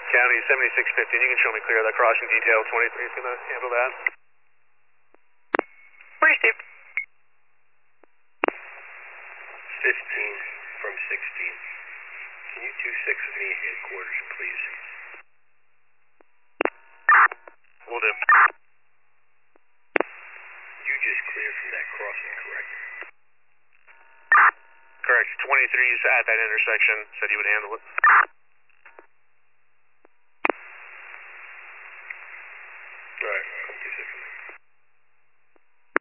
County 7615, you can show me clear of that crossing detail. 23 is going to handle that. Where's Steve? 15 from 16. Can you 2-6 with me at headquarters, please? Will do. You just cleared from that crossing, correct? Correct. 23's at that intersection. Said he would handle it.